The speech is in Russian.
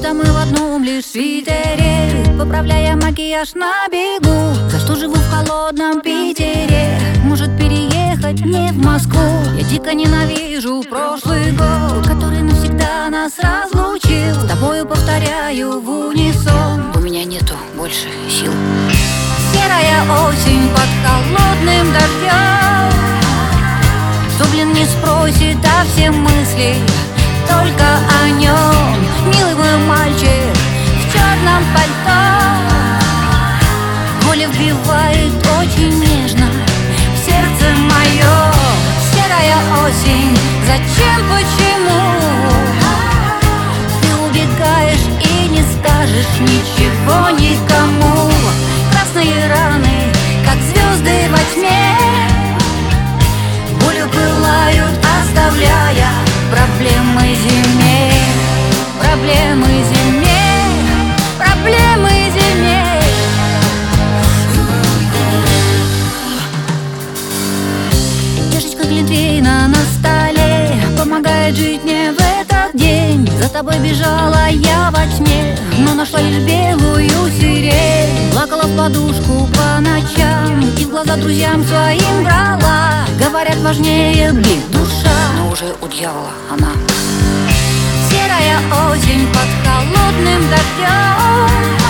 будто мы в одном лишь свитере, поправляя макияж на бегу. За что живу в холодном Питере? Может переехать не в Москву? Я дико ненавижу прошлый год, который навсегда нас разлучил. С тобою повторяю в унисон: у меня нету больше сил. Серая осень под холодным дождем, кто, блин, не спросит о всем мысли только о нем. Милый мой мальчик в черном пальто, Коля вбивает очень нежно в сердце мое. Серая осень, зачем, почему ты убегаешь и не скажешь ничего никому? Красные раны, как звезды во тьме, болью пылают, оставляя проблемы зиме. Проблемы зиме, проблемы зиме. Чашечка глинтвейна на столе помогает жить мне в этот день. За тобой бежала я во тьме, но нашла лишь белую сирень. Плакала в подушку по ночам и в глаза друзьям своим брала. Говорят, важнее, блин, душа, но уже у дьявола она. Серая осень под холодным дождем,